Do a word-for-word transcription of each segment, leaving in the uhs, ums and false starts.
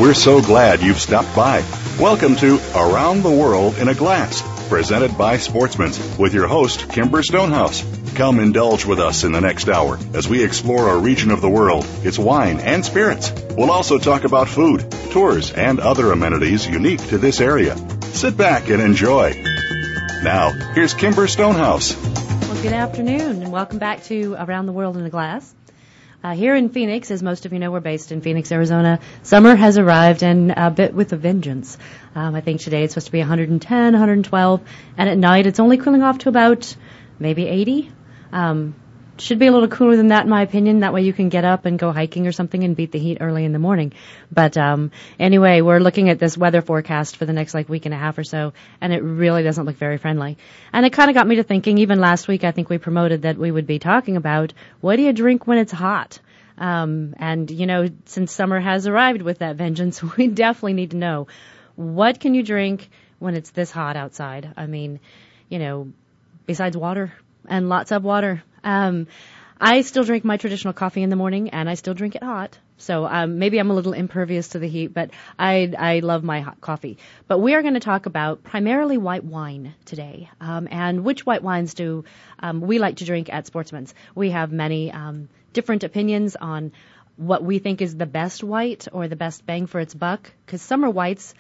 We're so glad you've stopped by. Welcome to Around the World in a Glass, presented by Sportsman's, with your host, Kimber Stonehouse. Come indulge with us in the next hour as we explore a region of the world, its wine and spirits. We'll also talk about food, tours, and other amenities unique to this area. Sit back and enjoy. Now, here's Kimber Stonehouse. Well, good afternoon, and welcome back to Around the World in a Glass. Uh, here in Phoenix, as most of you know, we're based in Phoenix, Arizona. Summer has arrived, and a bit with a vengeance. Um, I think today it's supposed to be one hundred ten, one hundred twelve, and at night it's only cooling off to about maybe eighty. Um, should be a little cooler than that, in my opinion. That way you can get up and go hiking or something and beat the heat early in the morning. But um, anyway, we're looking at this weather forecast for the next like week and a half or so, and it really doesn't look very friendly. And it kind of got me to thinking, even last week I think we promoted that we would be talking about what do you drink when it's hot? Um, and, you know, since summer has arrived with that vengeance, we definitely need to know, what can you drink when it's this hot outside? I mean, you know, besides water, and lots of water. Um, I still drink my traditional coffee in the morning, and I still drink it hot. So um, maybe I'm a little impervious to the heat, but I, I love my hot coffee. But we are going to talk about primarily white wine today, um, and which white wines do um, we like to drink at Sportsman's. We have many um, different opinions on what we think is the best white or the best bang for its buck, because summer whites,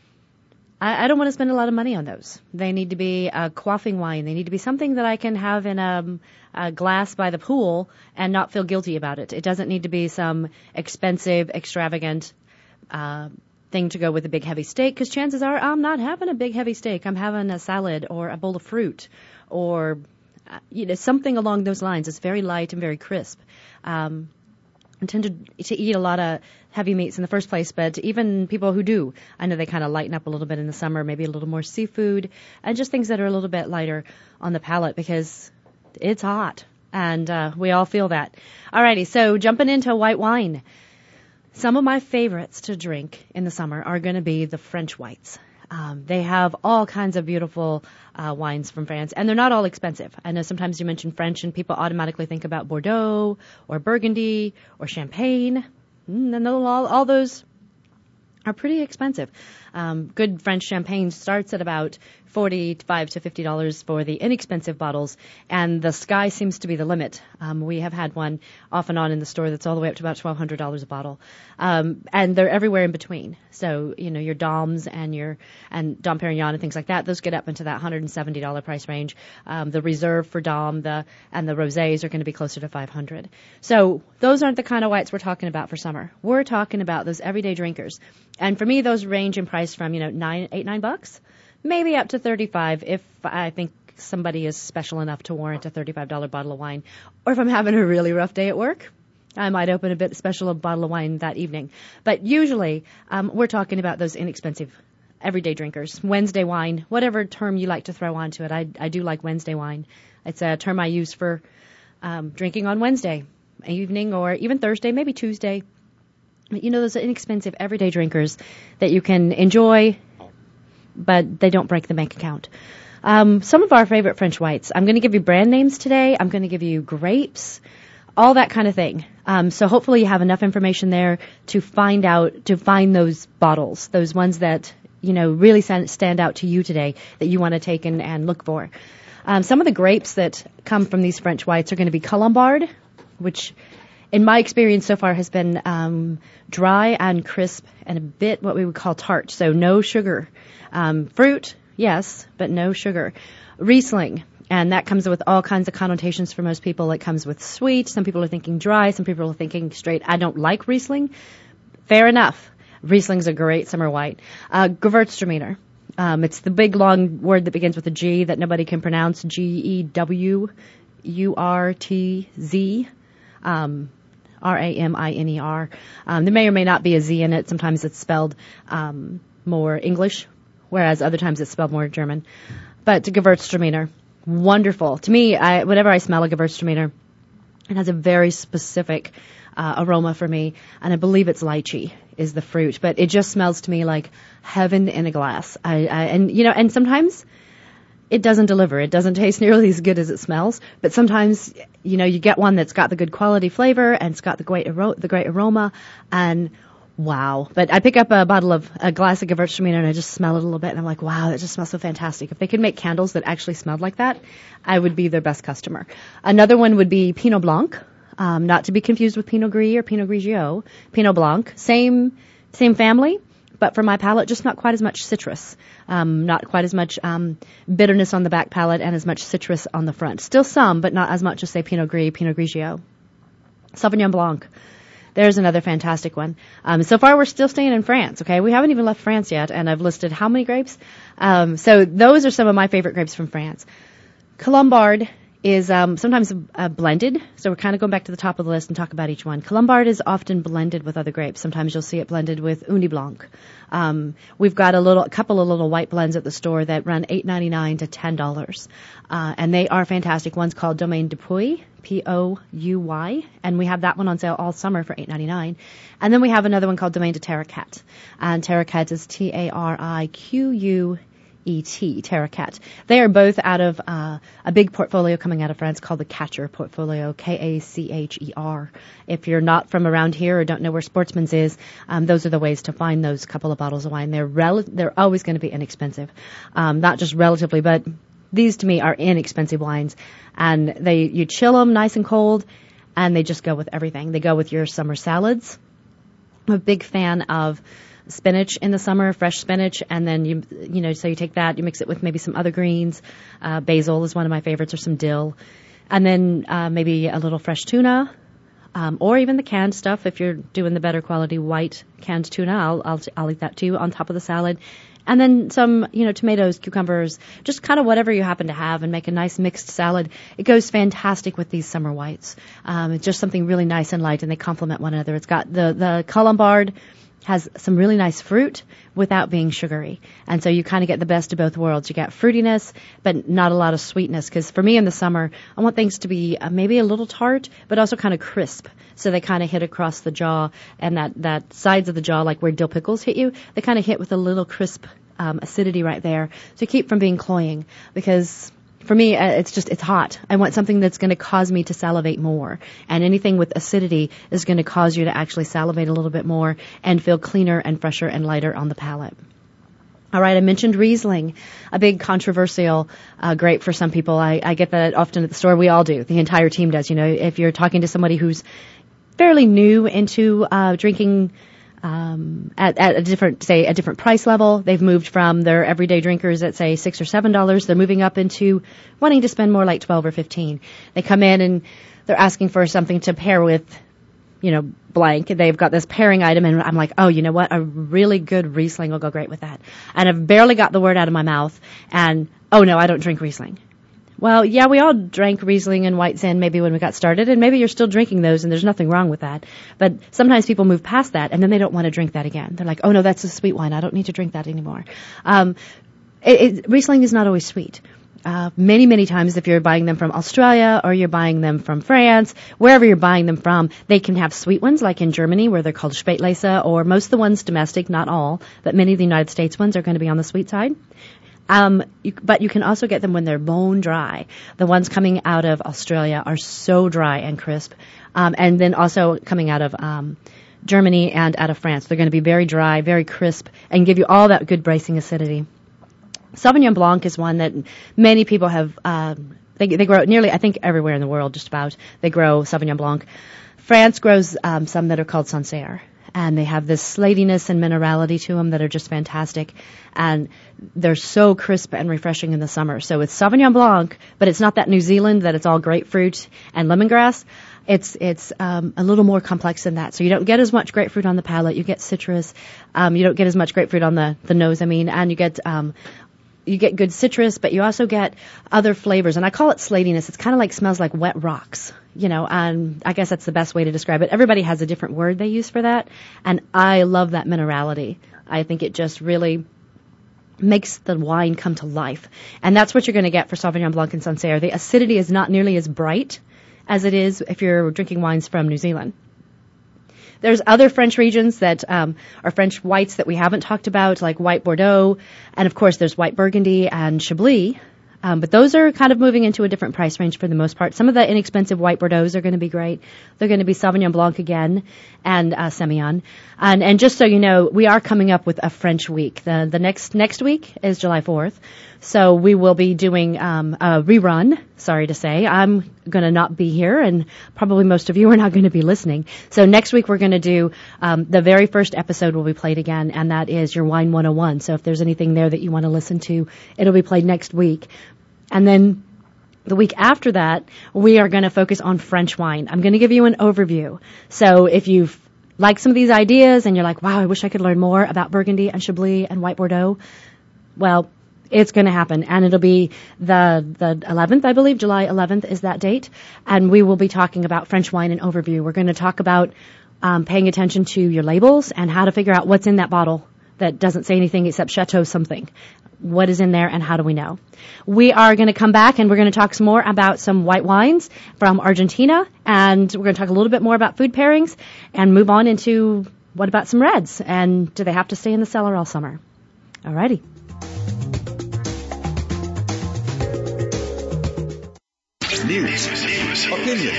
I, I don't want to spend a lot of money on those. They need to be a quaffing wine. They need to be something that I can have in a, a glass by the pool and not feel guilty about it. It doesn't need to be some expensive, extravagant uh, thing to go with a big, heavy steak, because chances are I'm not having a big, heavy steak. I'm having a salad or a bowl of fruit or uh, you know, something along those lines. It's very light and very crisp. Um, I tend to, to eat a lot of heavy meats in the first place, but even people who do, I know they kind of lighten up a little bit in the summer, maybe a little more seafood, and just things that are a little bit lighter on the palate because it's hot, and uh, we all feel that. Alrighty, so jumping into white wine. Some of my favorites to drink in the summer are going to be the French whites. Um, they have all kinds of beautiful uh, wines from France, and they're not all expensive. I know sometimes you mention French, and people automatically think about Bordeaux or Burgundy or Champagne. Mm, and all, all those are pretty expensive. Um, good French champagne starts at about forty-five to fifty dollars for the inexpensive bottles, and the sky seems to be the limit. Um, we have had one off and on in the store that's all the way up to about twelve hundred dollars a bottle, um, and they're everywhere in between. So you know your Doms and your and Dom Perignon and things like that, those get up into that one hundred seventy dollars price range. Um, the Reserve for Dom, the and the Rosés are going to be closer to five hundred dollars. So those aren't the kind of whites we're talking about for summer. We're talking about those everyday drinkers, and for me, those range in price from you know nine, eight, nine bucks. Maybe up to thirty-five if I think somebody is special enough to warrant a thirty-five dollars bottle of wine. Or if I'm having a really rough day at work, I might open a bit special a bottle of wine that evening. But usually, um, we're talking about those inexpensive everyday drinkers. Wednesday wine, whatever term you like to throw onto it. I, I do like Wednesday wine. It's a term I use for um, drinking on Wednesday evening or even Thursday, maybe Tuesday. You know, those inexpensive everyday drinkers that you can enjoy, but they don't break the bank account. Um, some of our favorite French whites. I'm going to give you brand names today. I'm going to give you grapes, all that kind of thing. Um, so hopefully you have enough information there to find out, to find those bottles, those ones that, you know, really stand out to you today that you want to take and, and look for. Um, some of the grapes that come from these French whites are going to be Colombard, which in my experience so far has been um, dry and crisp and a bit what we would call tart, so no sugar. Um, fruit, yes, but no sugar. Riesling, and that comes with all kinds of connotations for most people. It comes with sweet. Some people are thinking dry. Some people are thinking straight. I don't like Riesling. Fair enough. Riesling's a great summer white. Uh, Gewürztraminer. Um, it's the big long word that begins with a G that nobody can pronounce. G E W U R T Z. Um, R A M I N E R. Um, there may or may not be a Z in it. Sometimes it's spelled um, more English, whereas other times it's spelled more German. But Gewürztraminer, wonderful. To me, I, whenever I smell a Gewürztraminer, it has a very specific uh, aroma for me, and I believe it's lychee is the fruit. But it just smells to me like heaven in a glass. I, I, and you know, and sometimes it doesn't deliver. It doesn't taste nearly as good as it smells. But sometimes, you know, you get one that's got the good quality flavor and it's got the great aro- the great aroma, and Wow. But I pick up a bottle of, a glass of Gewürztraminer and I just smell it a little bit and I'm like, wow, that just smells so fantastic. If they could make candles that actually smelled like that, I would be their best customer. Another one would be Pinot Blanc, um, not to be confused with Pinot Gris or Pinot Grigio. Pinot Blanc, same, same family, but for my palate, just not quite as much citrus. Um, not quite as much, um, bitterness on the back palate and as much citrus on the front. Still some, but not as much as say Pinot Gris, Pinot Grigio. Sauvignon Blanc. There's another fantastic one. Um, so far, we're still staying in France, okay? We haven't even left France yet, and I've listed how many grapes? Um, so those are some of my favorite grapes from France. Colombard is um, sometimes uh, blended, so we're kind of going back to the top of the list and talk about each one. Colombard is often blended with other grapes. Sometimes you'll see it blended with Uni Blanc. Um, we've got a little, a couple of little white blends at the store that run eight ninety-nine to ten dollars, uh, and they are fantastic. One's called Domaine du Puy, P O U Y, and we have that one on sale all summer for eight ninety-nine. And then we have another one called Domaine de Terracat, and Terracat is T A R I Q U E T, Terracat. They are both out of uh, a big portfolio coming out of France called the Catcher portfolio, K A C H E R. If you're not from around here or don't know where Sportsman's is, um, those are the ways to find those couple of bottles of wine. They're rel- they're always going to be inexpensive, um, not just relatively, but these to me are inexpensive wines, and they you chill them nice and cold, and they just go with everything. They go with your summer salads. I'm a big fan of spinach in the summer, fresh spinach, and then you you know so you take that, you mix it with maybe some other greens. Uh, basil is one of my favorites, or some dill, and then uh, maybe a little fresh tuna, um, or even the canned stuff. If you're doing the better quality white canned tuna, I'll I'll I'll eat that too on top of the salad. And then some, you know, tomatoes, cucumbers, just kind of whatever you happen to have, and make a nice mixed salad. It goes fantastic with these summer whites. Um, it's just something really nice and light, and they complement one another. It's got the, the Colombard has some really nice fruit without being sugary. And so you kind of get the best of both worlds. You get fruitiness, but not a lot of sweetness. Because for me in the summer, I want things to be uh, maybe a little tart, but also kind of crisp. So they kind of hit across the jaw, and that, that sides of the jaw, like where dill pickles hit you, they kind of hit with a little crisp um, acidity right there to keep from being cloying. Because for me, uh, it's just, it's hot. I want something that's going to cause me to salivate more. And anything with acidity is going to cause you to actually salivate a little bit more and feel cleaner and fresher and lighter on the palate. All right, I mentioned Riesling, a big controversial uh, grape for some people. I, I get that often at the store. We all do. The entire team does. You know, if you're talking to somebody who's fairly new into uh, drinking um, at, at a different, say, a different price level, they've moved from their everyday drinkers at, say, six or seven dollars. They're moving up into wanting to spend more like twelve or fifteen. They come in and they're asking for something to pair with, you know, blank. They've got this pairing item, and I'm like, oh, you know what? A really good Riesling will go great with that. And I've barely got the word out of my mouth, and, oh, no, I don't drink Riesling. Well, yeah, we all drank Riesling and White Zin maybe when we got started, and maybe you're still drinking those, and there's nothing wrong with that. But sometimes people move past that, and then they don't want to drink that again. They're like, oh, no, that's a sweet wine. I don't need to drink that anymore. Um, it, it, Riesling is not always sweet. Uh, many, many times if you're buying them from Australia or you're buying them from France, wherever you're buying them from, they can have sweet ones, like in Germany where they're called Spätlese, or most of the ones domestic, not all, but many of the United States ones are going to be on the sweet side. Um, you, but you can also get them when they're bone dry. The ones coming out of Australia are so dry and crisp. Um, and then also coming out of um, Germany and out of France. They're going to be very dry, very crisp, and give you all that good bracing acidity. Sauvignon Blanc is one that many people have, um, they, they grow nearly, I think, everywhere in the world, just about. They grow Sauvignon Blanc. France grows um, some that are called Sancerre. And they have this slatiness and minerality to them that are just fantastic. And they're so crisp and refreshing in the summer. So it's Sauvignon Blanc, but it's not that New Zealand that it's all grapefruit and lemongrass. It's it's um, a little more complex than that. So you don't get as much grapefruit on the palate. You get citrus. Um, you don't get as much grapefruit on the, the nose, I mean. And you get... Um, You get good citrus, but you also get other flavors. And I call it slatiness. It's kind of like smells like wet rocks, you know, and I guess that's the best way to describe it. Everybody has a different word they use for that. And I love that minerality. I think it just really makes the wine come to life. And that's what you're going to get for Sauvignon Blanc and Sancerre. The acidity is not nearly as bright as it is if you're drinking wines from New Zealand. There's other French regions that um, are French whites that we haven't talked about, like white Bordeaux, and of course there's white Burgundy and Chablis. Um, but those are kind of moving into a different price range for the most part. Some of the inexpensive white Bordeaux's are going to be great. They're going to be Sauvignon Blanc again and uh, Semillon. And, and just so you know, we are coming up with a French week. The, the next next week is July fourth. So we will be doing um, a rerun, sorry to say. I'm going to not be here, and probably most of you are not going to be listening. So next week we're going to do um, the very first episode will be played again, and that is your Wine one oh one. So if there's anything there that you want to listen to, it'll be played next week. And then the week after that, we are going to focus on French wine. I'm going to give you an overview. So if you've liked some of these ideas and you're like, wow, I wish I could learn more about Burgundy and Chablis and White Bordeaux, well, it's going to happen. And it'll be the the eleventh, I believe, July eleventh is that date. And we will be talking about French wine and overview. We're going to talk about um, paying attention to your labels and how to figure out what's in that bottle that doesn't say anything except Chateau something. What is in there and how do we know? We are going to come back and we're going to talk some more about some white wines from Argentina, and we're going to talk a little bit more about food pairings and move on into what about some reds, and do they have to stay in the cellar all summer? Alrighty. News, opinion,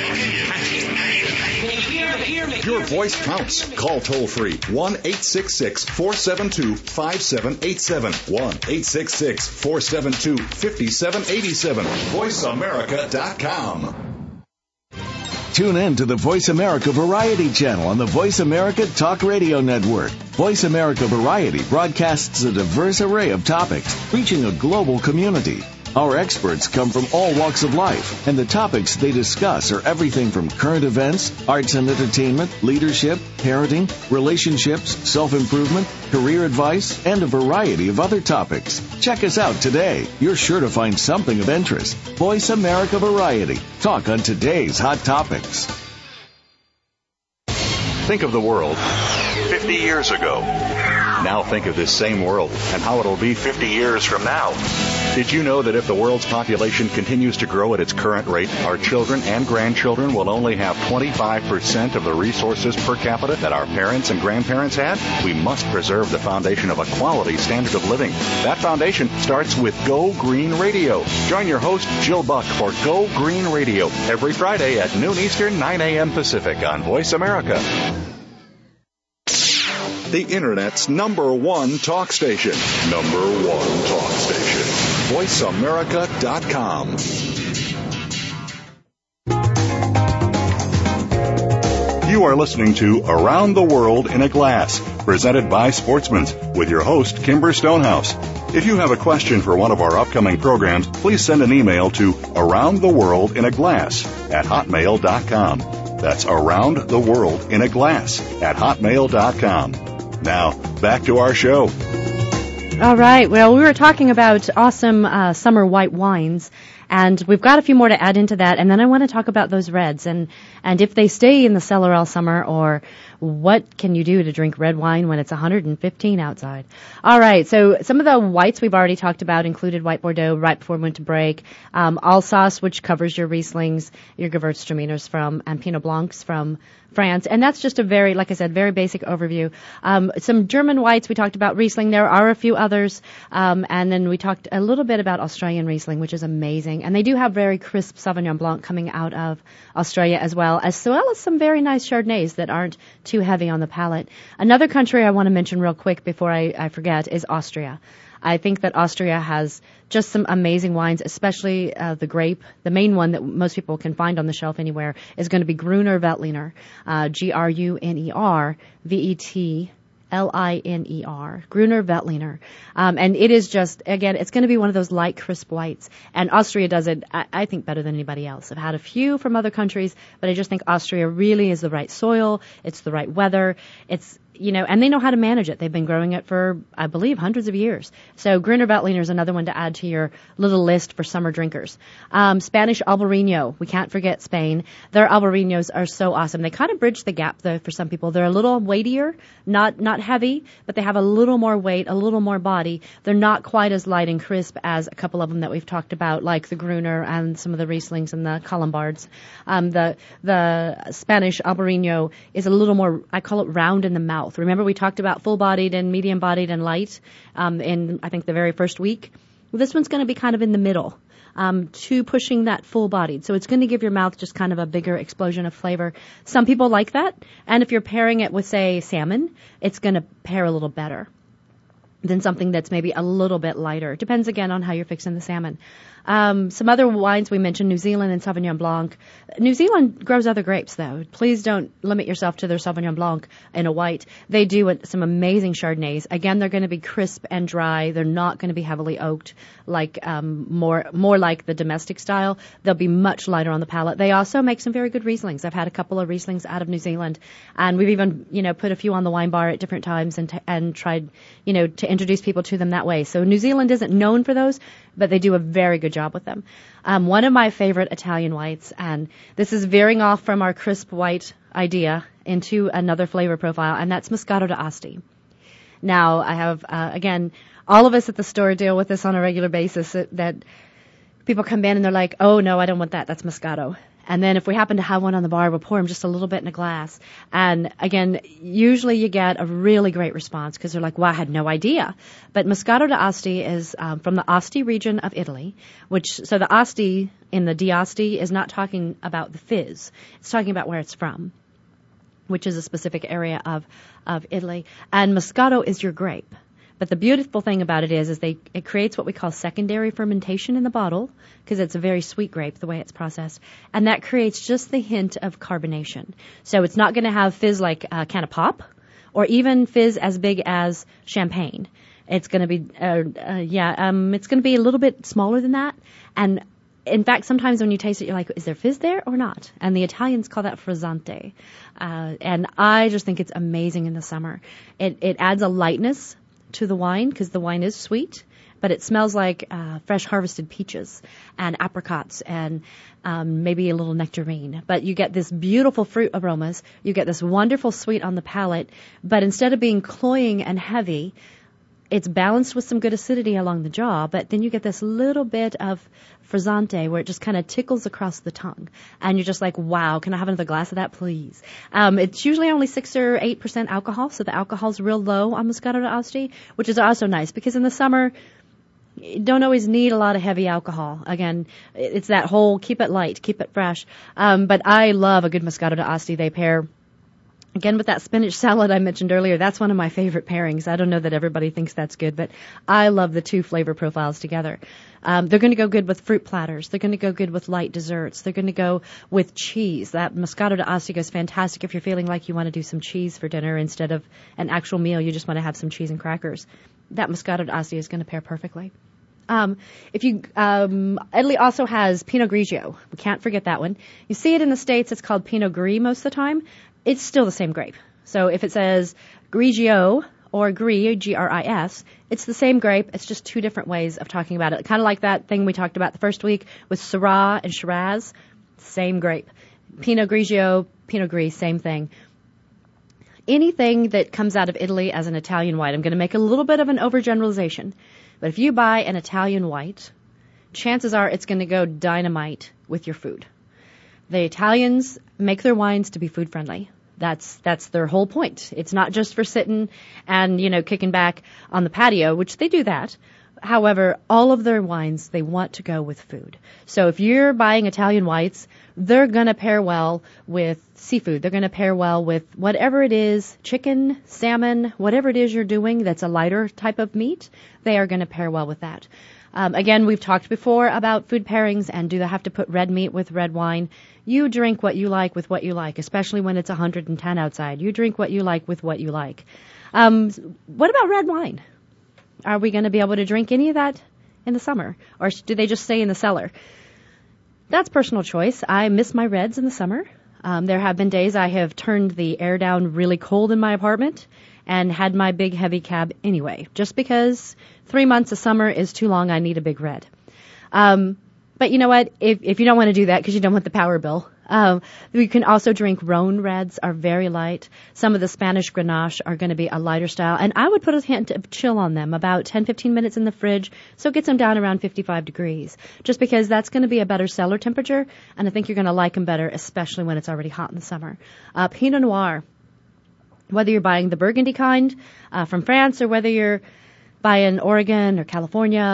your voice counts. Call toll free one eight six six, four seven two, five seven eight seven. one eight six six, four seven two, five seven eight seven. voice america dot com. Tune in to the Voice America Variety channel on the Voice America Talk Radio Network. Voice America Variety broadcasts a diverse array of topics, reaching a global community. Our experts come from all walks of life, and the topics they discuss are everything from current events, arts and entertainment, leadership, parenting, relationships, self-improvement, career advice, and a variety of other topics. Check us out today. You're sure to find something of interest. Voice America Variety. Talk on today's hot topics. Think of the world fifty years ago. Now think of this same world and how it'll be fifty years from now. Did you know that if the world's population continues to grow at its current rate, our children and grandchildren will only have twenty-five percent of the resources per capita that our parents and grandparents had? We must preserve the foundation of a quality standard of living. That foundation starts with Go Green Radio. Join your host, Jill Buck, for Go Green Radio every Friday at noon Eastern, nine a.m. Pacific on Voice America. The Internet's number one talk station. Number one talk station. voice america dot com. You are listening to Around the World in a Glass, presented by Sportsman's, with your host, Kimber Stonehouse. If you have a question for one of our upcoming programs, please send an email to aroundtheworldinaglass at hotmail dot com. That's Around the World in a Glass at hotmail dot com. Now, back to our show. All right. Well, we were talking about awesome uh, summer white wines, and we've got a few more to add into that. And then I want to talk about those reds and, and if they stay in the cellar all summer, or what can you do to drink red wine when it's one hundred fifteen outside? All right. So some of the whites we've already talked about included White Bordeaux right before winter break, um, Alsace, which covers your Rieslings, your Gewürztraminers from, and Pinot Blancs from France. And that's just a very, like I said, very basic overview. Um, some German whites, we talked about Riesling. There are a few others. Um, and then we talked a little bit about Australian Riesling, which is amazing. And they do have very crisp Sauvignon Blanc coming out of Australia as well, as well as some very nice Chardonnays that aren't too heavy on the palate. Another country I want to mention real quick before I, I forget is Austria. I think that Austria has just some amazing wines, especially uh, the grape. The main one that most people can find on the shelf anywhere is going to be Gruner Veltliner, uh, G R U N E R V E T L I N E R, Gruner Veltliner. Um, and it is just, again, it's going to be one of those light, crisp whites. And Austria does it, I, I think, better than anybody else. I've had a few from other countries, but I just think Austria really is the right soil. It's the right weather. It's, you know, and they know how to manage it. They've been growing it for, I believe, hundreds of years. So Gruner Veltliner is another one to add to your little list for summer drinkers. Um, Spanish Albarino. We can't forget Spain. Their Albarinos are so awesome. They kind of bridge the gap, though, for some people. They're a little weightier, not not heavy, but they have a little more weight, a little more body. They're not quite as light and crisp as a couple of them that we've talked about, like the Gruner and some of the Rieslings and the Colombards. Um, the the Spanish Albarino is a little more, I call it round in the mouth. Remember we talked about full-bodied and medium-bodied and light um, in, I think, the very first week? Well, this one's going to be kind of in the middle. um, to pushing that full-bodied. So it's going to give your mouth just kind of a bigger explosion of flavor. Some people like that. And if you're pairing it with, say, salmon, it's going to pair a little better than something that's maybe a little bit lighter. Depends, again, on how you're fixing the salmon. Um, some other wines we mentioned, New Zealand and Sauvignon Blanc. New Zealand grows other grapes, though. Please don't limit yourself to their Sauvignon Blanc in a white. They do some amazing Chardonnays. Again, they're going to be crisp and dry. They're not going to be heavily oaked, like um, more more like the domestic style. They'll be much lighter on the palate. They also make some very good Rieslings. I've had a couple of Rieslings out of New Zealand, and we've even, you know, put a few on the wine bar at different times and t- and tried, you know, to introduce people to them that way. So New Zealand isn't known for those, but they do a very good job with them. Um, one of my favorite Italian whites, and this is veering off from our crisp white idea into another flavor profile, and that's Moscato d'Asti. Now, I have, uh, again, all of us at the store deal with this on a regular basis, that, that people come in and they're like, oh, no, I don't want that. That's Moscato. And then if we happen to have one on the bar, we'll pour them just a little bit in a glass. And again, usually you get a really great response because they're like, wow, I had no idea. But Moscato d'Asti is um, from the Asti region of Italy, which, so the Asti in the d'Asti is not talking about the fizz. It's talking about where it's from, which is a specific area of, of Italy. And Moscato is your grape. But the beautiful thing about it is, is they, it creates what we call secondary fermentation in the bottle, because it's a very sweet grape, the way it's processed. And that creates just the hint of carbonation. So it's not going to have fizz like a can of pop, or even fizz as big as champagne. It's going to be, uh, uh, yeah, um, it's going to be a little bit smaller than that. And in fact, sometimes when you taste it, you're like, is there fizz there or not? And the Italians call that frizzante. Uh, and I just think it's amazing in the summer. It, it adds a lightness to the wine, because the wine is sweet, but it smells like uh, fresh harvested peaches and apricots and um, maybe a little nectarine. But you get this beautiful fruit aromas. You get this wonderful sweet on the palate. But instead of being cloying and heavy, it's balanced with some good acidity along the jaw. But then you get this little bit of frizzante where it just kind of tickles across the tongue. And you're just like, wow, can I have another glass of that, please? Um, it's usually only six or eight percent alcohol, so the alcohol's real low on Moscato d'Asti, which is also nice because in the summer, you don't always need a lot of heavy alcohol. Again, it's that whole keep it light, keep it fresh. Um, but I love a good Moscato d'Asti. They pair, again, with that spinach salad I mentioned earlier. That's one of my favorite pairings. I don't know that everybody thinks that's good, but I love the two flavor profiles together. Um, they're going to go good with fruit platters. They're going to go good with light desserts. They're going to go with cheese. That Moscato d'Asti is fantastic if you're feeling like you want to do some cheese for dinner instead of an actual meal. You just want to have some cheese and crackers. That Moscato d'Asti is going to pair perfectly. Um, if you, um, Italy also has Pinot Grigio. We can't forget that one. You see it in the States. It's called Pinot Gris most of the time. It's still the same grape. So if it says Grigio or Gris, G R I S, it's the same grape. It's just two different ways of talking about it. Kind of like that thing we talked about the first week with Syrah and Shiraz. Same grape. Pinot Grigio, Pinot Gris, same thing. Anything that comes out of Italy as an Italian white, I'm going to make a little bit of an overgeneralization. But if you buy an Italian white, chances are it's going to go dynamite with your food. The Italians make their wines to be food friendly. That's that's their whole point. It's not just for sitting and, you know, kicking back on the patio, which they do that. However, all of their wines, they want to go with food. So if you're buying Italian whites, they're going to pair well with seafood. They're going to pair well with whatever it is, chicken, salmon, whatever it is you're doing that's a lighter type of meat, they are going to pair well with that. Um, again, we've talked before about food pairings and do they have to put red meat with red wine. You drink what you like with what you like, especially when it's one hundred ten outside. You drink what you like with what you like. Um, what about red wine? Are we going to be able to drink any of that in the summer? Or do they just stay in the cellar? That's personal choice. I miss my reds in the summer. Um, there have been days I have turned the air down really cold in my apartment and had my big heavy cab anyway, just because three months of summer is too long. I need a big red. Um, but you know what? If, if you don't want to do that because you don't want the power bill, um, you can also drink Rhone reds, are very light. Some of the Spanish Grenache are going to be a lighter style, and I would put a hint of chill on them, about ten, fifteen minutes in the fridge, so it gets them down around fifty-five degrees, just because that's going to be a better cellar temperature, and I think you're going to like them better, especially when it's already hot in the summer. Uh, Pinot Noir. Whether you're buying the Burgundy kind uh, from France or whether you're buying Oregon or California,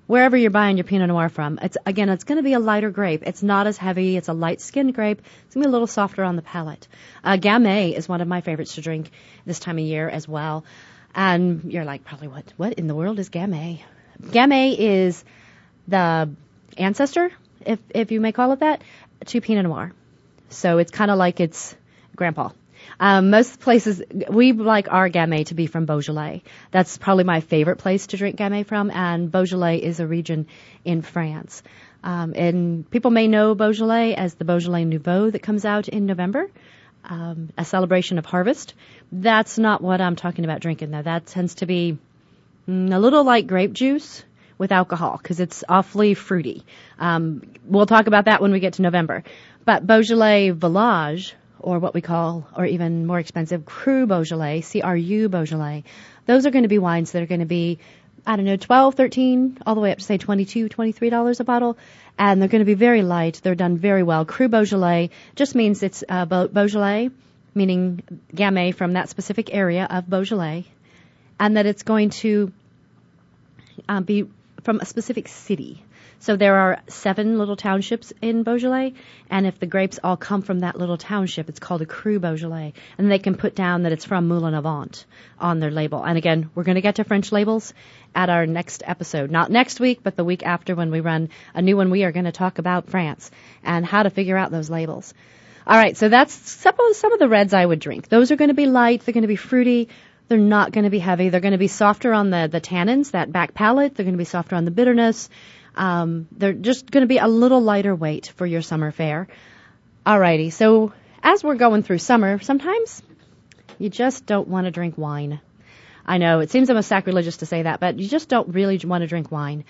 wherever you're buying your Pinot Noir from, it's again, it's going to be a lighter grape. It's not as heavy. It's a light-skinned grape. It's going to be a little softer on the palate. Uh, Gamay is one of my favorites to drink this time of year as well. And you're like, probably, what What in the world is Gamay? Gamay is the ancestor, if if you may call it that, to Pinot Noir. So it's kind of like its grandpa. Um, most places, we like our Gamay to be from Beaujolais. That's probably my favorite place to drink Gamay from, and Beaujolais is a region in France. Um, and people may know Beaujolais as the Beaujolais Nouveau that comes out in November, um, a celebration of harvest. That's not what I'm talking about drinking, though. That tends to be mm, a little like grape juice with alcohol, because it's awfully fruity. Um, we'll talk about that when we get to November. But Beaujolais Village, or what we call, or even more expensive, Cru Beaujolais, C R U Beaujolais. Those are going to be wines that are going to be, I don't know, twelve, thirteen, all the way up to say twenty-two, twenty-three dollars a bottle. And they're going to be very light. They're done very well. Cru Beaujolais just means it's uh, Beaujolais, meaning Gamay from that specific area of Beaujolais, and that it's going to uh, be from a specific city. So there are seven little townships in Beaujolais, and if the grapes all come from that little township, it's called a Cru Beaujolais, and they can put down that it's from Moulin Avant on their label. And again, we're going to get to French labels at our next episode. Not next week, but the week after when we run a new one. We are going to talk about France and how to figure out those labels. All right, so that's some of, some of the reds I would drink. Those are going to be light. They're going to be fruity. They're not going to be heavy. They're going to be softer on the, the tannins, that back palate. They're going to be softer on the bitterness. Um, they're just going to be a little lighter weight for your summer fare. Alrighty, so as we're going through summer, sometimes you just don't want to drink wine. I know, it seems almost sacrilegious to say that, but you just don't really want to drink wine.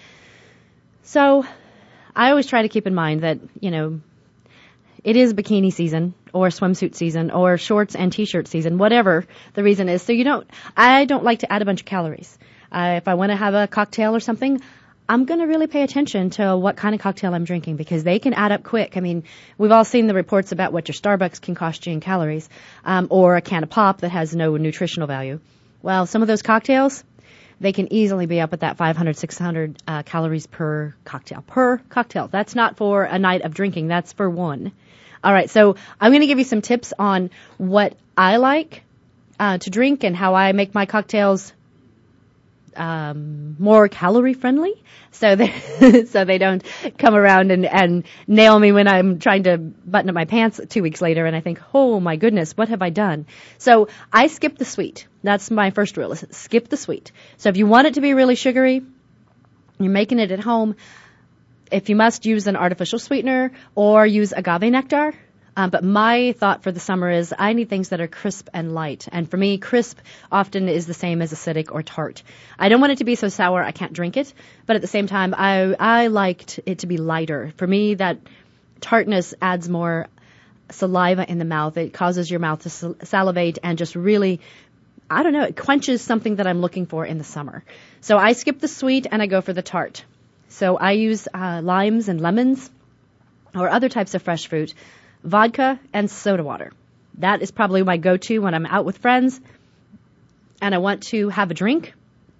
So I always try to keep in mind that, you know, it is bikini season or swimsuit season or shorts and t-shirt season, whatever the reason is. So you don't, I don't like to add a bunch of calories. Uh, if I want to have a cocktail or something, I'm going to really pay attention to what kind of cocktail I'm drinking, because they can add up quick. I mean, we've all seen the reports about what your Starbucks can cost you in calories, um, or a can of pop that has no nutritional value. Well, some of those cocktails, they can easily be up at that five hundred, six hundred uh, calories per cocktail. Per cocktail. That's not for a night of drinking. That's for one. All right, so I'm going to give you some tips on what I like uh, to drink and how I make my cocktails um, more calorie friendly, so they so they don't come around and, and nail me when I'm trying to button up my pants two weeks later and I think, oh my goodness, what have I done? So I skip the sweet. That's my first rule, is skip the sweet. So if you want it to be really sugary, you're making it at home, if you must, use an artificial sweetener or use agave nectar. Um, but my thought for the summer is I need things that are crisp and light. And for me, crisp often is the same as acidic or tart. I don't want it to be so sour I can't drink it. But at the same time, I I liked it to be lighter. For me, that tartness adds more saliva in the mouth. It causes your mouth to sal- salivate and just really, I don't know, it quenches something that I'm looking for in the summer. So I skip the sweet and I go for the tart. So I use uh, limes and lemons or other types of fresh fruit, vodka, and soda water. That is probably my go-to when I'm out with friends and I want to have a drink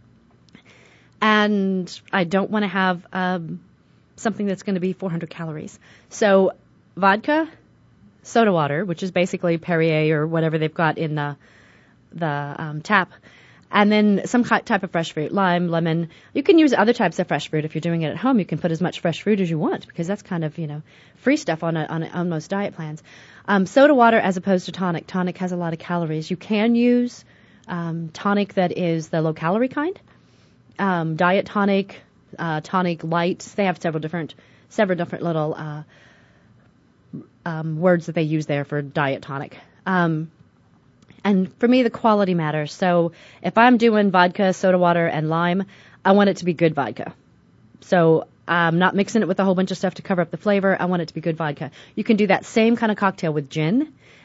and I don't want to have um, something that's going to be four hundred calories. So vodka, soda water, which is basically Perrier or whatever they've got in the, the um, tap, and then some type of fresh fruit, lime, lemon. You can use other types of fresh fruit if you're doing it at home. You can put as much fresh fruit as you want because that's kind of, you know, free stuff on a, on, a, on most diet plans. Um, soda water as opposed to tonic. Tonic has a lot of calories. You can use um, tonic that is the low-calorie kind. Um, diet tonic, uh, tonic light. They have several different, several different little uh, um, words that they use there for diet tonic. Um, And for me, the quality matters. So if I'm doing vodka, soda water, and lime, I want it to be good vodka. So I'm not mixing it with a whole bunch of stuff to cover up the flavor. I want it to be good vodka. You can do that same kind of cocktail with gin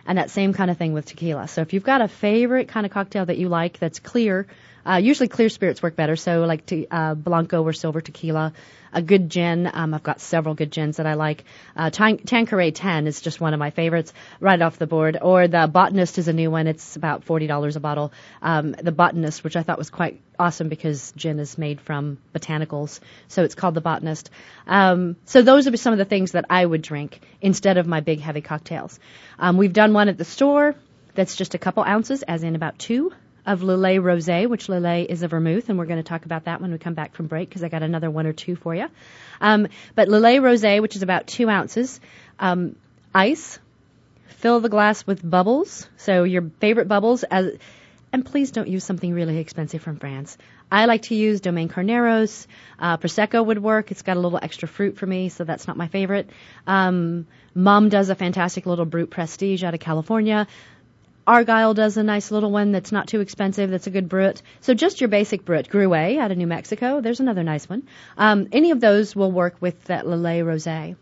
And that same kind of thing with tequila. So if you've got a favorite kind of cocktail that you like that's clear, uh, usually clear spirits work better. So like te- uh, Blanco or silver tequila, a good gin. Um, I've got several good gins that I like. Uh, Tan- Tanqueray ten is just one of my favorites right off the board. Or the Botanist is a new one. It's about forty dollars a bottle. Um, the Botanist, which I thought was quite awesome because gin is made from botanicals. So it's called the Botanist. Um, so those are some of the things that I would drink instead of my big heavy cocktails. Um, we've done one at the store that's just a couple ounces, as in about two, of Lillet Rosé, which Lillet is a vermouth, and we're going to talk about that when we come back from break because I got another one or two for you. Um, but Lillet Rosé, which is about two ounces, um, ice, fill the glass with bubbles, so your favorite bubbles, as, and please don't use something really expensive from France. I like to use Domaine Carneros. Uh, Prosecco would work. It's got a little extra fruit for me, so that's not my favorite. Um, Mom does a fantastic little Brut Prestige out of California. Argyle does a nice little one that's not too expensive. That's a good Brut. So just your basic Brut. Gruet out of New Mexico. There's another nice one. Um, any of those will work with that Lillet Rosé.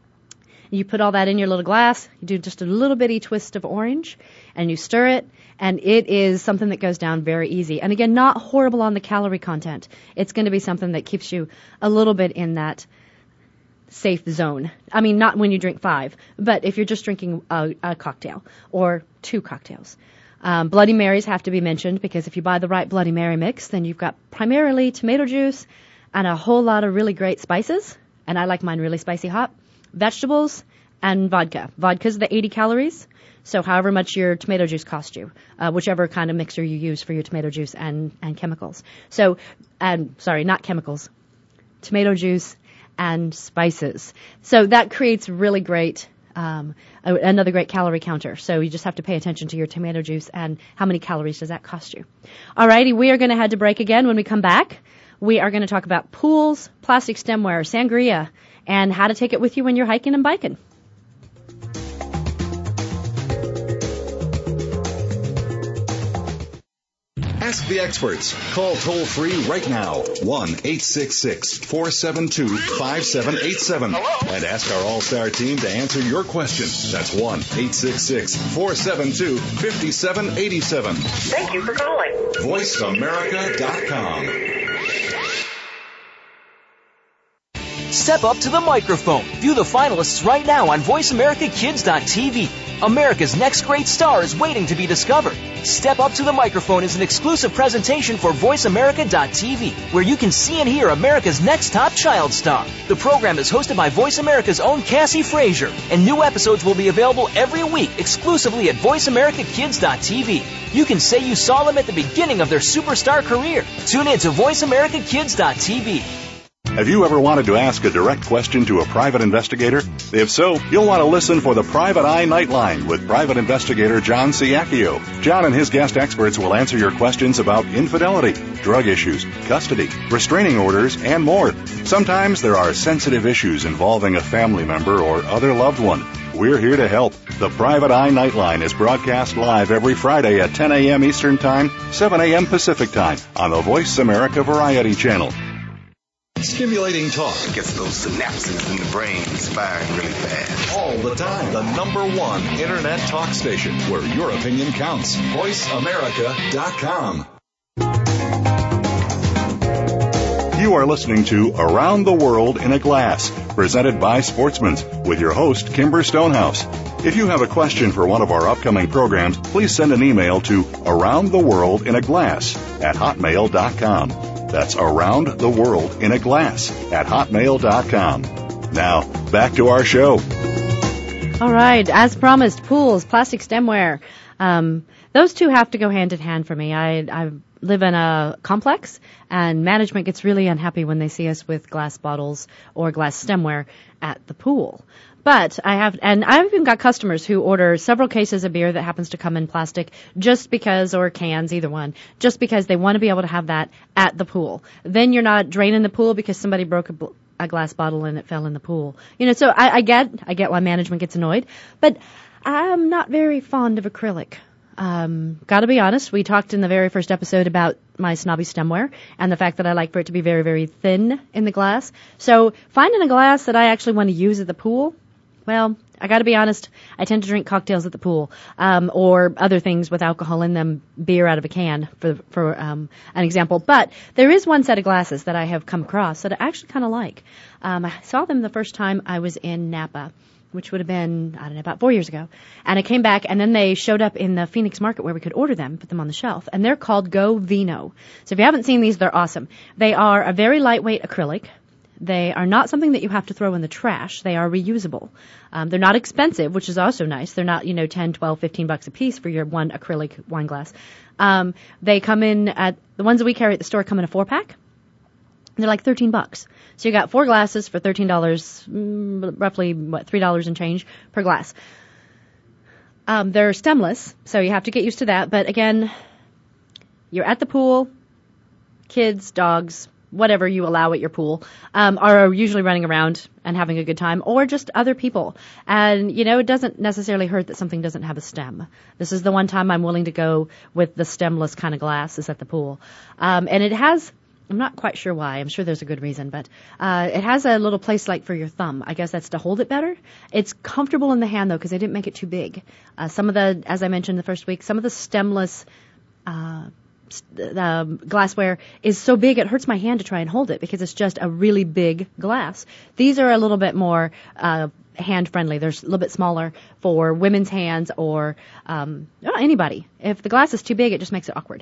You put all that in your little glass. You do just a little bitty twist of orange, and you stir it, and it is something that goes down very easy. And again, not horrible on the calorie content. It's going to be something that keeps you a little bit in that safe zone. I mean, not when you drink five, but if you're just drinking a, a cocktail or two cocktails. Um, Bloody Marys have to be mentioned because if you buy the right Bloody Mary mix, then you've got primarily tomato juice and a whole lot of really great spices, and I like mine really spicy hot, vegetables, and vodka. Vodka's the eighty calories, so however much your tomato juice costs you, uh, whichever kind of mixer you use for your tomato juice and, and chemicals. So, and sorry, not chemicals, tomato juice and spices. So that creates really great, um, another great calorie counter. So you just have to pay attention to your tomato juice and how many calories does that cost you. Alrighty, we are going to head to break again. When we come back, we are going to talk about pools, plastic stemware, sangria, and how to take it with you when you're hiking and biking. Ask the experts. Call toll-free right now, one eight six six, four seven two, five seven eight seven. And ask our All-Star team to answer your question. That's one eight six six, four seven two, five seven eight seven. Thank you for calling. voice america dot com. Step up to the microphone. View the finalists right now on voice america kids dot t v. America's next great star is waiting to be discovered. Step Up to the Microphone is an exclusive presentation for voice america dot t v, where you can see and hear America's next top child star. The program is hosted by Voice America's own Cassie Frazier, and new episodes will be available every week exclusively at voice america kids dot t v. You can say you saw them at the beginning of their superstar career. Tune in to voice america kids dot t v. Have you ever wanted to ask a direct question to a private investigator? If so, you'll want to listen for the Private Eye Nightline with private investigator John Ciacchio. John and his guest experts will answer your questions about infidelity, drug issues, custody, restraining orders, and more. Sometimes there are sensitive issues involving a family member or other loved one. We're here to help. The Private Eye Nightline is broadcast live every Friday at ten a.m. Eastern Time, seven a.m. Pacific Time on the Voice America Variety Channel. Stimulating talk. It gets those synapses in the brain firing really fast. All the time. The number one Internet talk station where your opinion counts. voice america dot com. You are listening to Around the World in a Glass, presented by Sportsman's, with your host, Kimber Stonehouse. If you have a question for one of our upcoming programs, please send an email to around the world in a glass at hotmail dot com. That's Around the World in a Glass at hotmail dot com. Now, back to our show. All right. As promised, pools, plastic stemware. Um, those two have to go hand in hand for me. I, I live in a complex, and management gets really unhappy when they see us with glass bottles or glass stemware at the pool. But I have, and I've even got customers who order several cases of beer that happens to come in plastic just because, or cans, either one, just because they want to be able to have that at the pool. Then you're not draining the pool because somebody broke a, a glass bottle and it fell in the pool. You know, so I, I get, I get why management gets annoyed, but I'm not very fond of acrylic. Um, gotta be honest, we talked in the very first episode about my snobby stemware and the fact that I like for it to be very, very thin in the glass. So finding a glass that I actually want to use at the pool, Well, I got to be honest, I tend to drink cocktails at the pool, um, or other things with alcohol in them, beer out of a can, for for um, an example. But there is one set of glasses that I have come across that I actually kind of like. Um, I saw them the first time I was in Napa, which would have been, I don't know, about four years ago. And I came back, and then they showed up in the Phoenix market where we could order them, put them on the shelf. And they're called Go Vino. So if you haven't seen these, they're awesome. They are a very lightweight acrylic. They are not something that you have to throw in the trash. They are reusable. Um, they're not expensive, which is also nice. They're not, you know, ten, twelve, fifteen bucks a piece for your one acrylic wine glass. Um, they come in at, the ones that we carry at the store come in a four pack. They're like thirteen bucks. So you got four glasses for thirteen dollars, mm, roughly, what, three dollars and change per glass. Um, they're stemless, so you have to get used to that. But again, you're at the pool, kids, dogs, whatever you allow at your pool, um, are usually running around and having a good time, or just other people. And, you know, it doesn't necessarily hurt that something doesn't have a stem. This is the one time I'm willing to go with the stemless kind of glass is at the pool. Um, and it has, I'm not quite sure why. I'm sure there's a good reason, but uh, it has a little place like for your thumb. I guess that's to hold it better. It's comfortable in the hand, though, because they didn't make it too big. Uh, some of the, as I mentioned the first week, some of the stemless uh the um, glassware is so big it hurts my hand to try and hold it because it's just a really big glass. These are a little bit more uh, hand friendly. They're a little bit smaller for women's hands or um, anybody. If the glass is too big, it just makes it awkward.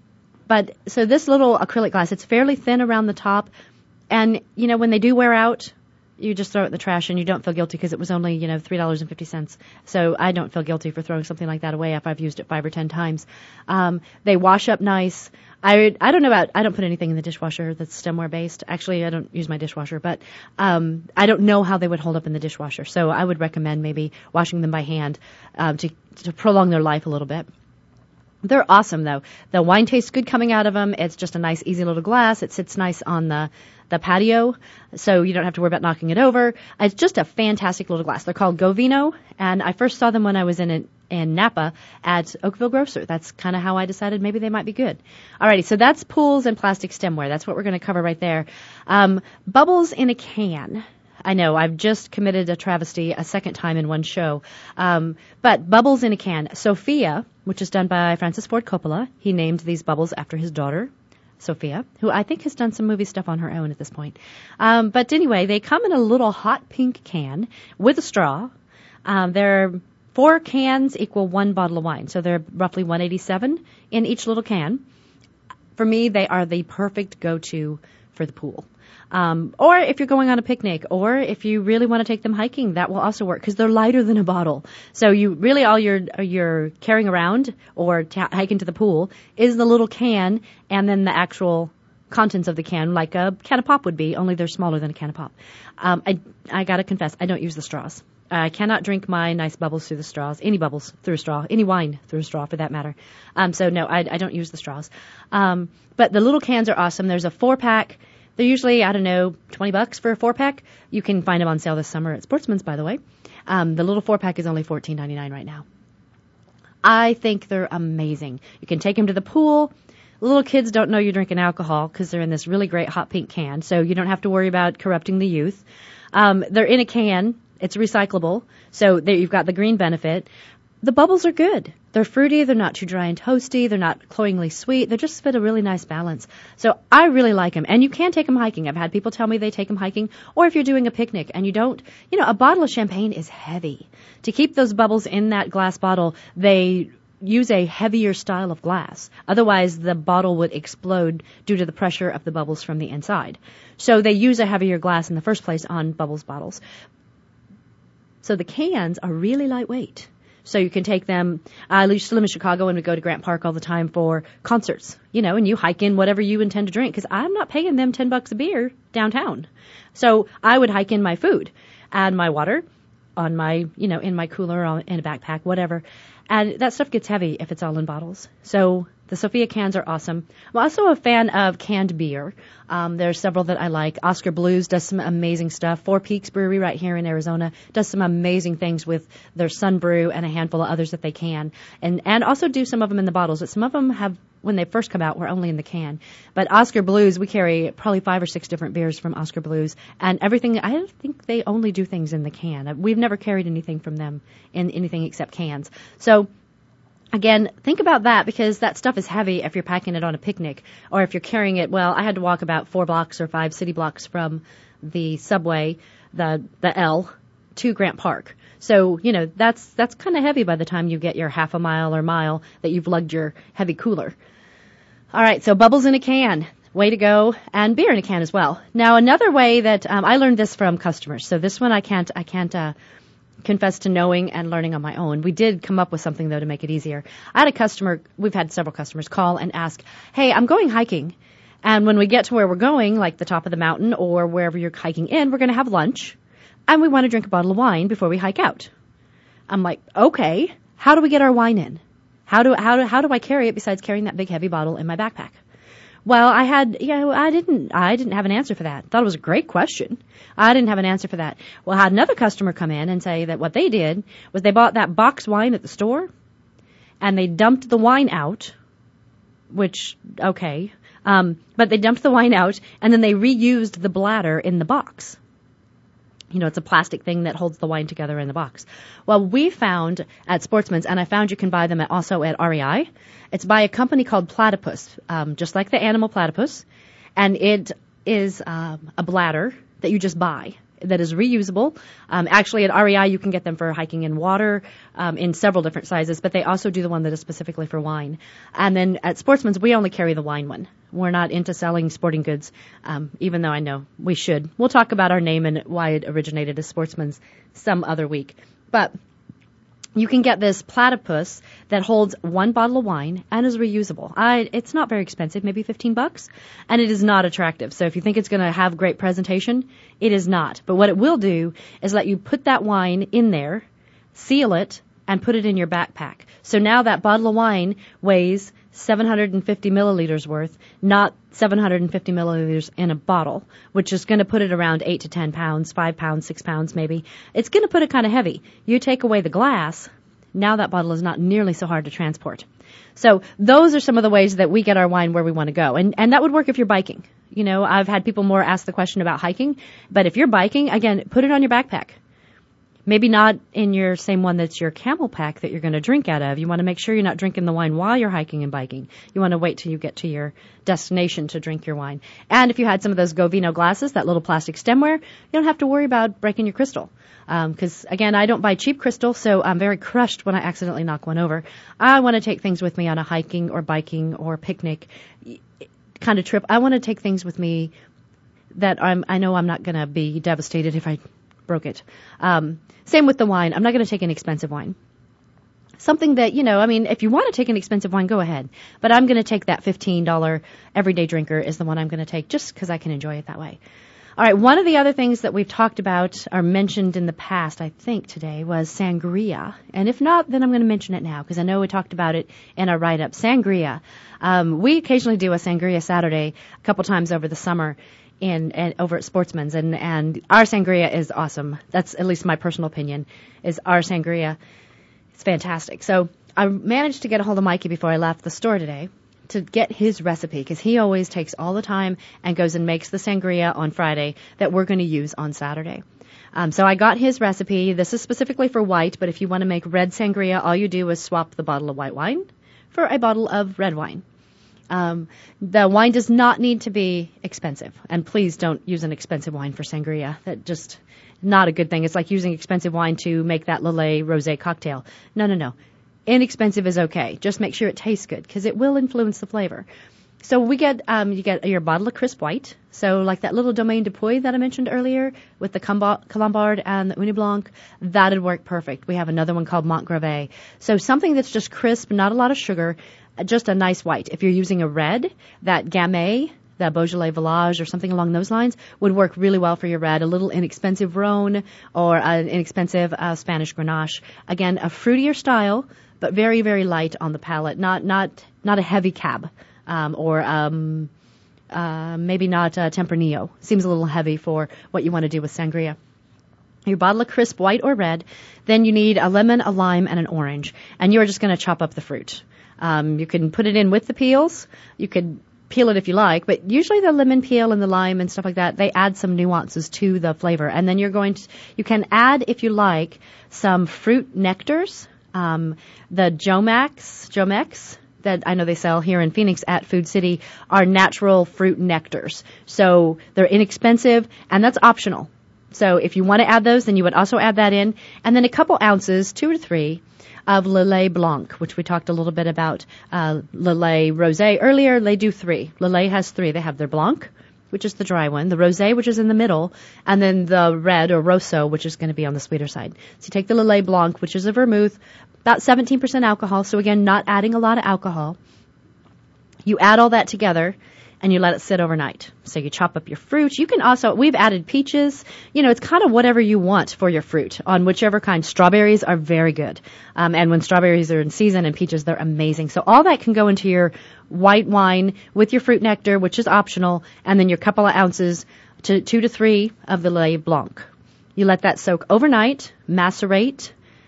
But so this little acrylic glass, it's fairly thin around the top, and you know when they do wear out, you just throw it in the trash and you don't feel guilty because it was only, you know, three dollars and fifty cents. So I don't feel guilty for throwing something like that away if I've used it five or ten times. Um, they wash up nice. I, I don't know about, I don't put anything in the dishwasher that's stemware based. Actually, I don't use my dishwasher, but um, I don't know how they would hold up in the dishwasher. So I would recommend maybe washing them by hand um, to, to prolong their life a little bit. They're awesome, though. The wine tastes good coming out of them. It's just a nice, easy little glass. It sits nice on the the patio, so you don't have to worry about knocking it over. It's just a fantastic little glass. They're called Go Vino, and I first saw them when I was in it, in Napa at Oakville Grocer. That's kind of how I decided maybe they might be good. Alrighty, so that's pools and plastic stemware. That's what we're going to cover right there. Um, bubbles in a can. I know, I've just committed a travesty a second time in one show. Um, but bubbles in a can. Sophia, which is done by Francis Ford Coppola, he named these bubbles after his daughter, Sophia, who I think has done some movie stuff on her own at this point. Um, but anyway, they come in a little hot pink can with a straw. Um, they're four cans equal one bottle of wine, so they're roughly one eighty-seven in each little can. For me, they are the perfect go-to for the pool. Um, or if you're going on a picnic, or if you really want to take them hiking, that will also work because they're lighter than a bottle. So you really all you're you're carrying around or t- hiking to the pool is the little can and then the actual contents of the can, like a can of pop would be, only they're smaller than a can of pop. Um, I I gotta confess, I don't use the straws. I cannot drink my nice bubbles through the straws, any bubbles through a straw, any wine through a straw for that matter. Um, so no, I, I don't use the straws. Um, but the little cans are awesome. There's a four pack. They're usually, I don't know, twenty bucks for a four-pack. You can find them on sale this summer at Sportsman's, by the way. Um, the little four-pack is only fourteen ninety-nine right now. I think they're amazing. You can take them to the pool. Little kids don't know you're drinking alcohol because they're in this really great hot pink can, so you don't have to worry about corrupting the youth. Um, they're in a can. It's recyclable, so there you've got the green benefit. The bubbles are good. They're fruity. They're not too dry and toasty. They're not cloyingly sweet. They just fit a really nice balance. So I really like them. And you can take them hiking. I've had people tell me they take them hiking. Or if you're doing a picnic and you don't, you know, a bottle of champagne is heavy. To keep those bubbles in that glass bottle, they use a heavier style of glass. Otherwise, the bottle would explode due to the pressure of the bubbles from the inside. So they use a heavier glass in the first place on bubbles bottles. So the cans are really lightweight. So you can take them. I used to live in Chicago and we go to Grant Park all the time for concerts, you know, and you hike in whatever you intend to drink because I'm not paying them ten bucks a beer downtown. So I would hike in my food and my water on my, you know, in my cooler or in a backpack, whatever. And that stuff gets heavy if it's all in bottles. So The Sophia cans are awesome. I'm also a fan of canned beer. Um, there's several that I like. Oscar Blues does some amazing stuff. Four Peaks Brewery right here in Arizona does some amazing things with their Sun Brew and a handful of others that they can. And, and also do some of them in the bottles. But some of them have, when they first come out, were only in the can. But Oscar Blues, we carry probably five or six different beers from Oscar Blues. And everything, I think they only do things in the can. We've never carried anything from them in anything except cans. So, again, think about that because that stuff is heavy if you're packing it on a picnic or if you're carrying it. Well, I had to walk about four blocks or five city blocks from the subway, the the L, to Grant Park. So, you know, that's that's kind of heavy by the time you get your half a mile or mile that you've lugged your heavy cooler. All right, so bubbles in a can. Way to go. And beer in a can as well. Now, another way that um, I learned this from customers. So this one I can't I can't uh, confess to knowing and learning on my own. We did come up with something, though, to make it easier. I had a customer, we've had several customers call and ask, hey, I'm going hiking, and when we get to where we're going, like the top of the mountain or wherever you're hiking in, we're going to have lunch, and we want to drink a bottle of wine before we hike out. I'm like, okay, how do we get our wine in? How do, how do, how do I carry it besides carrying that big heavy bottle in my backpack? Well, I had, you know, I didn't, I didn't have an answer for that. Thought it was a great question. I didn't have an answer for that. Well, I had another customer come in and say that what they did was they bought that box wine at the store and they dumped the wine out, which, okay, um, but they dumped the wine out and then they reused the bladder in the box. You know, it's a plastic thing that holds the wine together in the box. Well, we found at Sportsman's, and I found you can buy them at, also at R E I. It's by a company called Platypus, um, just like the animal platypus. And it is um, a bladder that you just buy that is reusable. Um, actually, at R E I, you can get them for hiking in water um, in several different sizes, but they also do the one that is specifically for wine. And then at Sportsman's, we only carry the wine one. We're not into selling sporting goods, um, even though I know we should. We'll talk about our name and why it originated as Sportsman's some other week. But you can get this Platypus that holds one bottle of wine and is reusable. I, it's not very expensive, maybe fifteen bucks, and it is not attractive. So if you think it's going to have great presentation, it is not. But what it will do is let you put that wine in there, seal it, and put it in your backpack. So now that bottle of wine weighs seven hundred fifty milliliters worth, not seven hundred fifty milliliters in a bottle, which is going to put it around eight to ten pounds, five pounds, six pounds maybe. It's going to put it kind of heavy. You take away the glass, now that bottle is not nearly so hard to transport. So those are some of the ways that we get our wine where we want to go. And, and that would work if you're biking. You know, I've had people more ask the question about hiking, but if you're biking, again, put it on your backpack. Maybe not in your same one that's your camel pack that you're going to drink out of. You want to make sure you're not drinking the wine while you're hiking and biking. You want to wait till you get to your destination to drink your wine. And if you had some of those Govino glasses, that little plastic stemware, you don't have to worry about breaking your crystal. Because, um, again, I don't buy cheap crystal, so I'm very crushed when I accidentally knock one over. I want to take things with me on a hiking or biking or picnic kind of trip. I want to take things with me that I'm, I know I'm not going to be devastated if I broke it. Um, same with the wine. I'm not going to take an expensive wine. Something that, you know, I mean, if you want to take an expensive wine, go ahead. But I'm going to take that fifteen dollars everyday drinker is the one I'm going to take just because I can enjoy it that way. All right, one of the other things that we've talked about or mentioned in the past, I think today, was sangria. And if not, then I'm going to mention it now because I know we talked about it in our write-up. Sangria. Um, we occasionally do a sangria Saturday a couple times over the summer. In, and over at Sportsman's, and, and our sangria is awesome. That's at least my personal opinion, is our sangria. It's fantastic. So I managed to get a hold of Mikey before I left the store today to get his recipe, because he always takes all the time and goes and makes the sangria on Friday that we're going to use on Saturday. Um, so I got his recipe. This is specifically for white, but if you want to make red sangria, all you do is swap the bottle of white wine for a bottle of red wine. Um, the wine does not need to be expensive, and please don't use an expensive wine for sangria. That just not a good thing. It's like using expensive wine to make that Lillet rosé cocktail. No, no, no. Inexpensive is okay. Just make sure it tastes good because it will influence the flavor. So we get um, you get your bottle of crisp white. So like that little Domaine de Puy that I mentioned earlier with the Colombard and the Uni Blanc, that'd work perfect. We have another one called Montgravé. So something that's just crisp, not a lot of sugar. Just a nice white. If you're using a red, that Gamay the Beaujolais Village or something along those lines would work really well for your red. A little inexpensive Rhone or an inexpensive uh, Spanish Grenache. Again, a fruitier style, but very, very light on the palate. Not not not a heavy cab um, or um, uh, maybe not uh, Tempranillo. Seems a little heavy for what you want to do with sangria. Your bottle of crisp white or red. Then you need a lemon, a lime, and an orange. And you're just going to chop up the fruit. Um, you can put it in with the peels. You could peel it if you like, but usually the lemon peel and the lime and stuff like that, they add some nuances to the flavor. And then you're going to, you can add, if you like, some fruit nectars. Um, the Jomex, Jomex, that I know they sell here in Phoenix at Food City are natural fruit nectars. So they're inexpensive, and that's optional. So if you want to add those, then you would also add that in. And then a couple ounces, two or three, of Lillet Blanc, which we talked a little bit about uh, Lillet Rosé earlier. They do three. Lillet has three. They have their Blanc, which is the dry one, the Rosé, which is in the middle, and then the red or Rosso, which is going to be on the sweeter side. So you take the Lillet Blanc, which is a vermouth, about seventeen percent alcohol. So again, not adding a lot of alcohol. You add all that together, and you let it sit overnight. So you chop up your fruit. You can also, we've added peaches. You know, it's kind of whatever you want for your fruit on whichever kind. Strawberries are very good. Um, and when strawberries are in season and peaches, they're amazing. So all that can go into your white wine with your fruit nectar, which is optional, and then your couple of ounces to two to three of the Lillet Blanc. You let that soak overnight, macerate,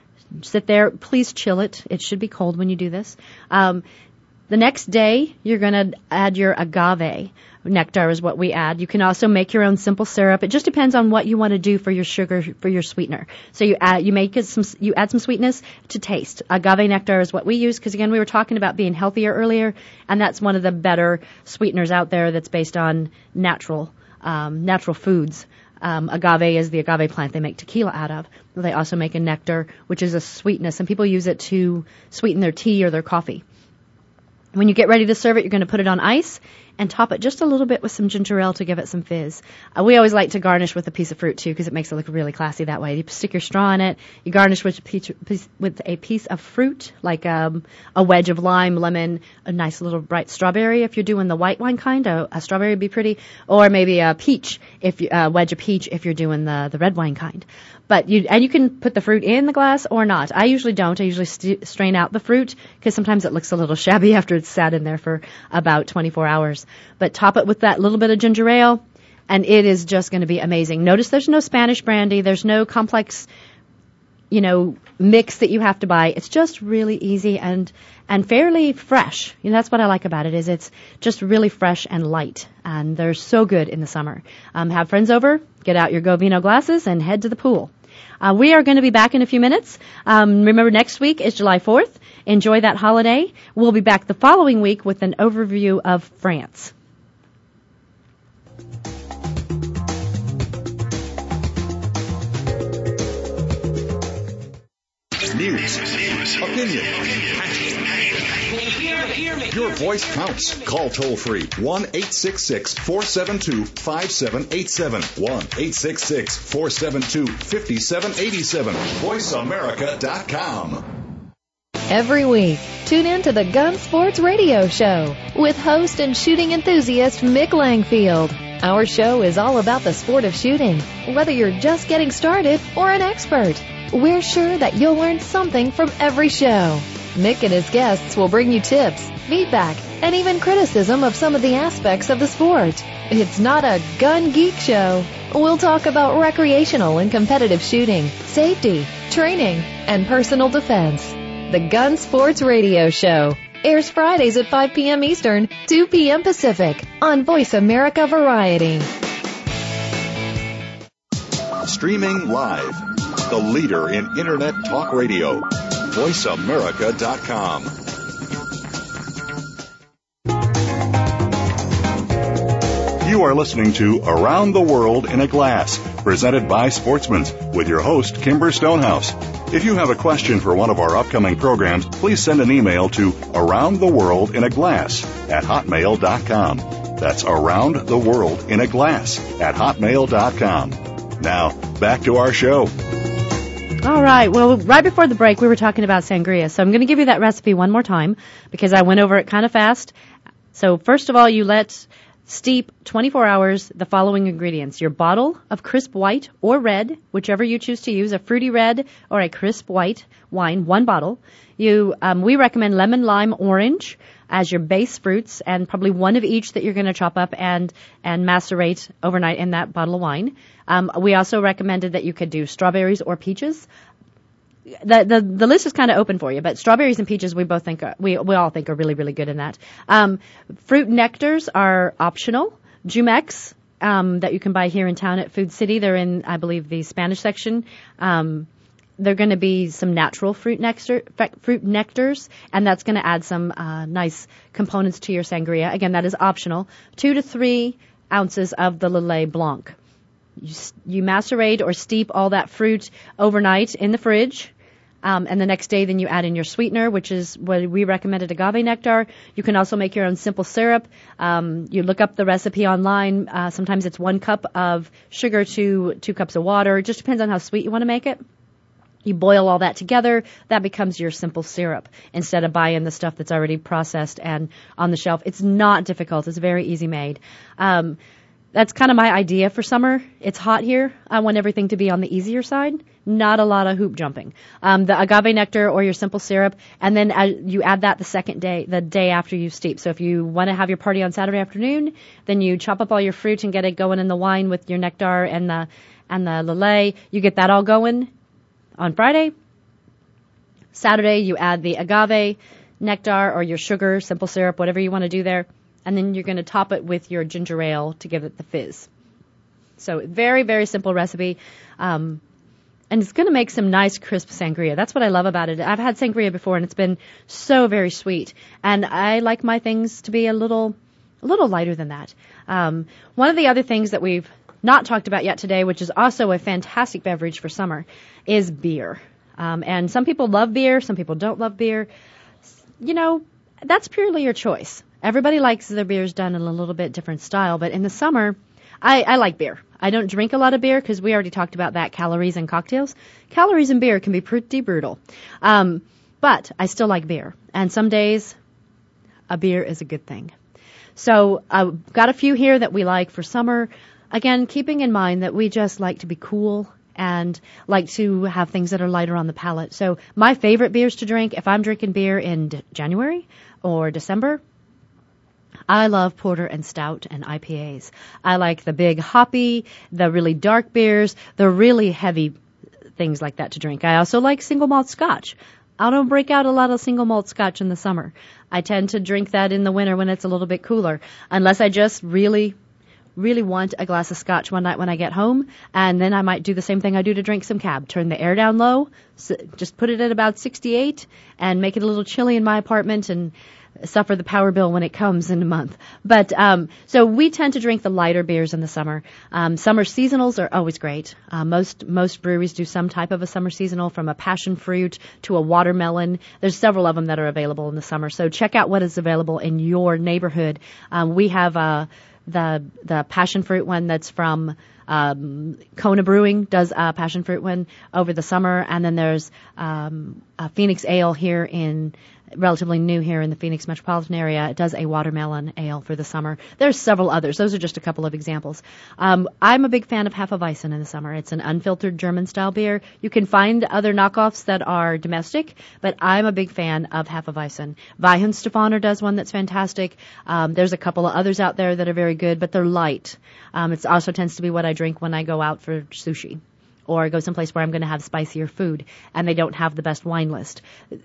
sit there. Please chill it. It should be cold when you do this. Um, The next day, you're going to add your agave. Nectar is what we add. You can also make your own simple syrup. It just depends on what you want to do for your sugar, for your sweetener. So you add, you make it some, you add some sweetness to taste. Agave nectar is what we use because, again, we were talking about being healthier earlier, and that's one of the better sweeteners out there that's based on natural, um, natural foods. Um, agave is the agave plant they make tequila out of. They also make a nectar, which is a sweetness, and people use it to sweeten their tea or their coffee. When you get ready to serve it, you're going to put it on ice and top it just a little bit with some ginger ale to give it some fizz. Uh, we always like to garnish with a piece of fruit, too, because it makes it look really classy that way. You stick your straw in it. You garnish with a piece, with a piece of fruit, like um, a wedge of lime, lemon, a nice little bright strawberry. If you're doing the white wine kind, a, a strawberry would be pretty. Or maybe a peach, if you, a wedge of peach if you're doing the, the red wine kind. But you, and you can put the fruit in the glass or not. I usually don't. I usually st- strain out the fruit because sometimes it looks a little shabby after it's sat in there for about twenty-four hours. But top it with that little bit of ginger ale, and it is just going to be amazing. Notice there's no Spanish brandy. There's no complex, you know, mix that you have to buy. It's just really easy and and fairly fresh. You know, that's what I like about it, is it's just really fresh and light, and they're so good in the summer. Um, have friends over, get out your Go Vino glasses, and head to the pool. Uh, we are going to be back in a few minutes. Um, remember, next week is July fourth. Enjoy that holiday. We'll be back the following week with an overview of France. News, opinion, your voice counts. Call toll free one eight six six, four seven two, five seven eight seven. one eight six six, four seven two, five seven eight seven. voice america dot com. Every week, tune in to the Gun Sports Radio Show with host and shooting enthusiast Mick Langfield. Our show is all about the sport of shooting, whether you're just getting started or an expert. We're sure that you'll learn something from every show. Mick and his guests will bring you tips, feedback, and even criticism of some of the aspects of the sport. It's not a gun geek show. We'll talk about recreational and competitive shooting, safety, training, and personal defense. The Gun Sports Radio Show airs Fridays at five p.m. Eastern, two p.m. Pacific on Voice America Variety. Streaming live, the leader in Internet talk radio, voice america dot com. You are listening to Around the World in a Glass, presented by Sportsman's, with your host, Kimber Stonehouse. If you have a question for one of our upcoming programs, please send an email to around the world in a glass at hotmail dot com. That's around the world in a glass at hotmail dot com. Now, back to our show. All right. Well, right before the break, we were talking about sangria. So I'm going to give you that recipe one more time because I went over it kind of fast. So first of all, you let Steep twenty-four hours the following ingredients. Your bottle of crisp white or red, whichever you choose to use, a fruity red or a crisp white wine, one bottle. You, um, we recommend lemon, lime, orange as your base fruits, and probably one of each that you're going to chop up and, and macerate overnight in that bottle of wine. Um, we also recommended that you could do strawberries or peaches. The, the the list is kind of open for you, but strawberries and peaches we both think are, we we all think are really really good in that. Um, fruit nectars are optional. Jumex um, that you can buy here in town at Food City. They're in, I believe, the Spanish section. Um, they're going to be some natural fruit nectar fruit nectars, and that's going to add some uh, nice components to your sangria. Again, that is optional. Two to three ounces of the Lillet Blanc. You, you macerate or steep all that fruit overnight in the fridge. Um, and the next day, then you add in your sweetener, which is what we recommended, agave nectar. You can also make your own simple syrup. Um, you look up the recipe online. Uh, sometimes it's one cup of sugar to two cups of water. It just depends on how sweet you want to make it. You boil all that together. That becomes your simple syrup instead of buying the stuff that's already processed and on the shelf. It's not difficult. It's very easy made. Um, That's kind of my idea for summer. It's hot here. I want everything to be on the easier side. Not a lot of hoop jumping. Um, the agave nectar or your simple syrup, and then uh, you add that the second day, the day after you steep. So if you want to have your party on Saturday afternoon, then you chop up all your fruit and get it going in the wine with your nectar and the and the Lillet. You get that all going on Friday. Saturday, you add the agave nectar or your sugar, simple syrup, whatever you want to do there. And then you're going to top it with your ginger ale to give it the fizz. So very, very simple recipe. Um, and it's going to make some nice crisp sangria. That's what I love about it. I've had sangria before, and it's been so very sweet. And I like my things to be a little a little lighter than that. Um, one of the other things that we've not talked about yet today, which is also a fantastic beverage for summer, is beer. Um, and some people love beer. Some people don't love beer. You know, that's purely your choice. Everybody likes their beers done in a little bit different style, but in the summer, I, I like beer. I don't drink a lot of beer because we already talked about that, calories in cocktails. Calories in beer can be pretty brutal. Um, but I still like beer. And some days, a beer is a good thing. So I've got a few here that we like for summer. Again, keeping in mind that we just like to be cool and like to have things that are lighter on the palate. So my favorite beers to drink, if I'm drinking beer in d- January or December, I love porter and stout and I P As. I like the big hoppy, the really dark beers, the really heavy things like that to drink. I also like single malt scotch. I don't break out a lot of single malt scotch in the summer. I tend to drink that in the winter when it's a little bit cooler, unless I just really, really want a glass of scotch one night when I get home, and then I might do the same thing I do to drink some cab. Turn the air down low, just put it at about sixty-eight, and make it a little chilly in my apartment, and suffer the power bill when it comes in a month. But um so we tend to drink the lighter beers in the summer. Um summer seasonals are always great. Uh, most most breweries do some type of a summer seasonal, from a passion fruit to a watermelon. There's several of them that are available in the summer. So check out what is available in your neighborhood. Um, we have uh the the passion fruit one that's from um Kona Brewing does a passion fruit one over the summer, and then there's um a Phoenix Ale here in relatively new here in the Phoenix metropolitan area. It does a watermelon ale for the summer. There's several others. Those are just a couple of examples. Um, I'm a big fan of Hefeweizen in the summer. It's an unfiltered German-style beer. You can find other knockoffs that are domestic, but I'm a big fan of Hefeweizen. Weihenstephaner does one that's fantastic. Um, there's a couple of others out there that are very good, but they're light. Um, it also tends to be what I drink when I go out for sushi or go someplace where I'm going to have spicier food, and they don't have the best wine list.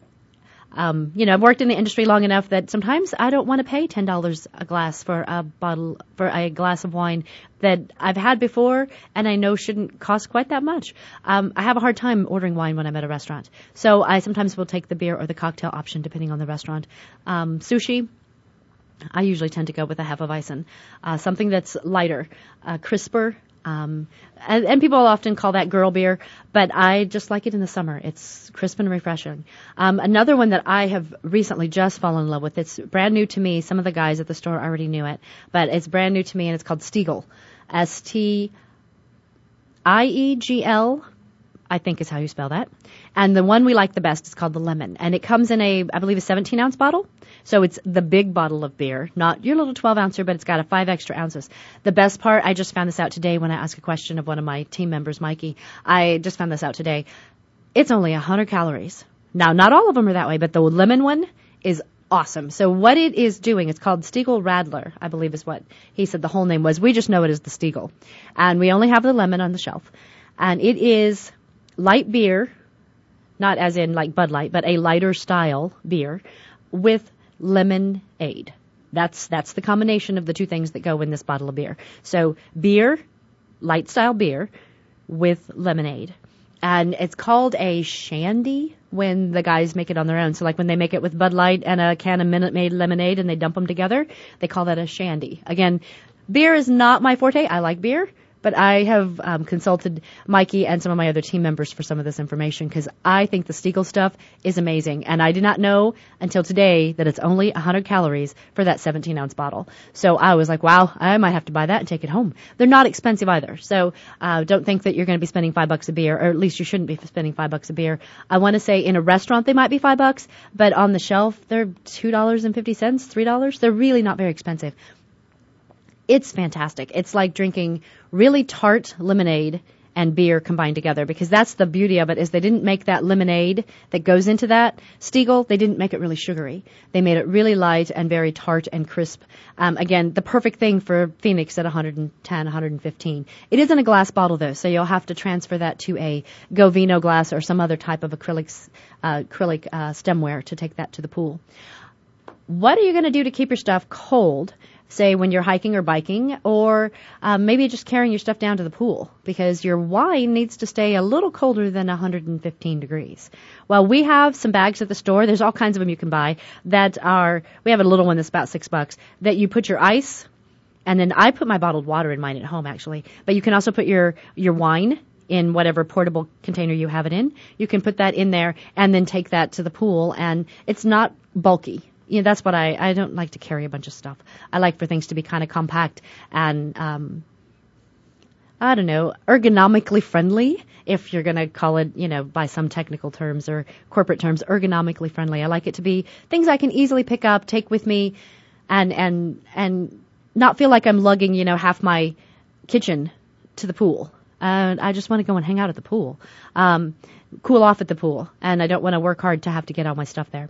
Um, you know, I've worked in the industry long enough that sometimes I don't want to pay ten dollars a glass for a bottle, for a glass of wine that I've had before and I know shouldn't cost quite that much. Um, I have a hard time ordering wine when I'm at a restaurant. So I sometimes will take the beer or the cocktail option depending on the restaurant. Um, sushi, I usually tend to go with a Hefeweizen. Uh, something that's lighter, uh, crisper. Um, and, and people often call that girl beer, but I just like it in the summer. It's crisp and refreshing. Um, another one that I have recently just fallen in love with, it's brand new to me. Some of the guys at the store already knew it, but it's brand new to me, and it's called Stiegl. S T I E G L. I think is how you spell that. And the one we like the best is called the lemon. And it comes in a, I believe, a seventeen ounce bottle. So it's the big bottle of beer, not your little twelve ouncer, but it's got a five extra ounces. The best part, I just found this out today when I asked a question of one of my team members, Mikey. I just found this out today. It's only one hundred calories. Now, not all of them are that way, but the lemon one is awesome. So what it is doing, it's called Stiegl Radler, I believe is what he said the whole name was. We just know it as the Stiegl. And we only have the lemon on the shelf. And it is light beer, not as in like Bud Light, but a lighter style beer with lemonade. That's that's the combination of the two things that go in this bottle of beer. So beer, light style beer with lemonade. And it's called a shandy when the guys make it on their own. So like when they make it with Bud Light and a can of Minute Maid lemonade and they dump them together, they call that a shandy. Again, beer is not my forte. I like beer. But I have um, consulted Mikey and some of my other team members for some of this information because I think the Stiegl stuff is amazing. And I did not know until today that it's only one hundred calories for that seventeen ounce bottle. So I was like, wow, I might have to buy that and take it home. They're not expensive either. So uh, don't think that you're going to be spending five bucks a beer, or at least you shouldn't be spending five bucks a beer. I want to say in a restaurant they might be five bucks, but on the shelf they're two dollars and fifty cents, three dollars. They're really not very expensive. It's fantastic. It's like drinking really tart lemonade and beer combined together, because that's the beauty of it, is they didn't make that lemonade that goes into that Stiegl, they didn't make it really sugary. They made it really light and very tart and crisp. Um, again, the perfect thing for Phoenix at one hundred ten, one hundred fifteen. It is in a glass bottle, though, so you'll have to transfer that to a Govino glass or some other type of acrylic, uh, acrylic uh, stemware to take that to the pool. What are you going to do to keep your stuff cold, say when you're hiking or biking, or um, maybe just carrying your stuff down to the pool, because your wine needs to stay a little colder than one hundred fifteen degrees. Well, we have some bags at the store. There's all kinds of them you can buy that are, we have a little one that's about six bucks, that you put your ice, and then I put my bottled water in mine at home, actually. But you can also put your, your wine in whatever portable container you have it in. You can put that in there and then take that to the pool, and it's not bulky. You know, that's what I, I don't like to carry a bunch of stuff. I like for things to be kind of compact and, um, I don't know, ergonomically friendly, if you're going to call it, you know, by some technical terms or corporate terms, ergonomically friendly. I like it to be things I can easily pick up, take with me, and, and, and not feel like I'm lugging, you know, half my kitchen to the pool. Uh, I just want to go and hang out at the pool, um, cool off at the pool, and I don't want to work hard to have to get all my stuff there.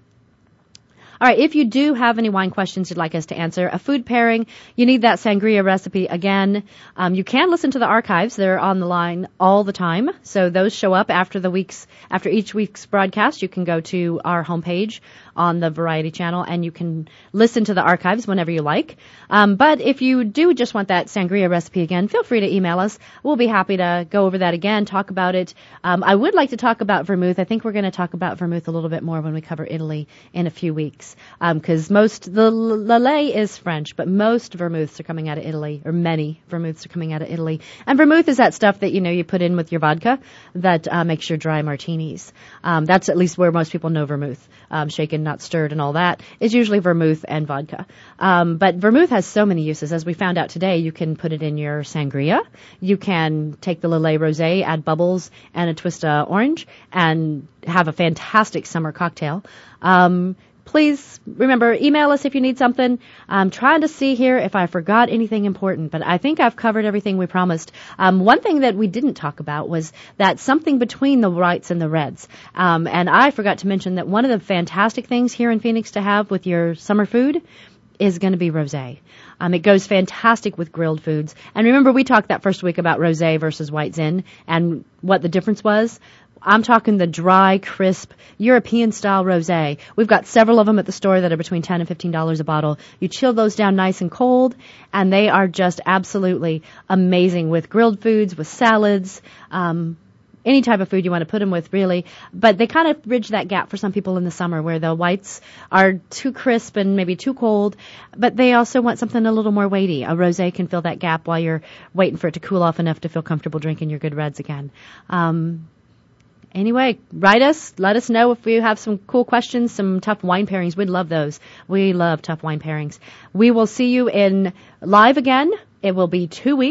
All right, if you do have any wine questions you'd like us to answer, a food pairing, you need that sangria recipe again. Um, you can listen to the archives. They're on the line all the time. So those show up after the week's, after each week's broadcast. You can go to our homepage on the Variety Channel and you can listen to the archives whenever you like. Um, but if you do just want that sangria recipe again, feel free to email us. We'll be happy to go over that again, talk about it. Um, I would like to talk about vermouth. I think we're going to talk about vermouth a little bit more when we cover Italy in a few weeks. Because um, most, the Lillet is French, but most vermouths are coming out of Italy, or many vermouths are coming out of Italy. And vermouth is that stuff that, you know, you put in with your vodka that uh, makes your dry martinis. Um, that's at least where most people know vermouth. Um, shaken, not stirred, and all that is usually vermouth and vodka. Um, but vermouth has so many uses. As we found out today, you can put it in your sangria. You can take the Lillet Rosé, add bubbles and a twist of orange, and have a fantastic summer cocktail. Um, Please remember, email us if you need something. I'm trying to see here if I forgot anything important, but I think I've covered everything we promised. Um, one thing that we didn't talk about was that something between the whites and the reds. Um, and I forgot to mention that one of the fantastic things here in Phoenix to have with your summer food is going to be rosé. Um, it goes fantastic with grilled foods. And remember, we talked that first week about rosé versus white zin and what the difference was. I'm talking the dry, crisp, European-style rosé. We've got several of them at the store that are between ten dollars and fifteen dollars a bottle. You chill those down nice and cold, and they are just absolutely amazing with grilled foods, with salads, um, any type of food you want to put them with, really. But they kind of bridge that gap for some people in the summer where the whites are too crisp and maybe too cold, but they also want something a little more weighty. A rosé can fill that gap while you're waiting for it to cool off enough to feel comfortable drinking your good reds again. Um, Anyway, write us. Let us know if you have some cool questions, some tough wine pairings. We'd love those. We love tough wine pairings. We will see you in live again. It will be two weeks.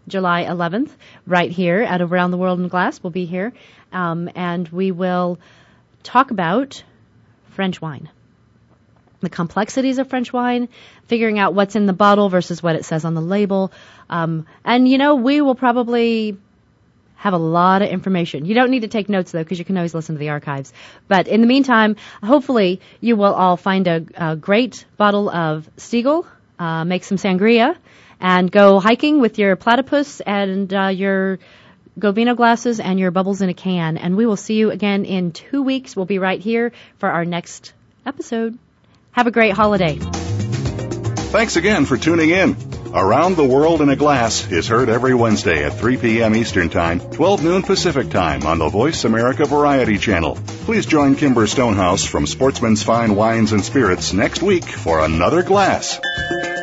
July eleventh, right here at Around the World in a Glass. We'll be here, um, and we will talk about French wine. The complexities of French wine, figuring out what's in the bottle versus what it says on the label. Um, and, you know, we will probably have a lot of information. You don't need to take notes, though, because you can always listen to the archives. But in the meantime, hopefully you will all find a, a great bottle of Stiegl, uh, make some sangria, and go hiking with your platypus and uh, your Govino glasses and your bubbles in a can. And we will see you again in two weeks. We'll be right here for our next episode. Have a great holiday. Thanks again for tuning in. Around the World in a Glass is heard every Wednesday at three p.m. Eastern Time, twelve noon Pacific Time on the Voice America Variety Channel. Please join Kimber Stonehouse from Sportsman's Fine Wines and Spirits next week for another glass.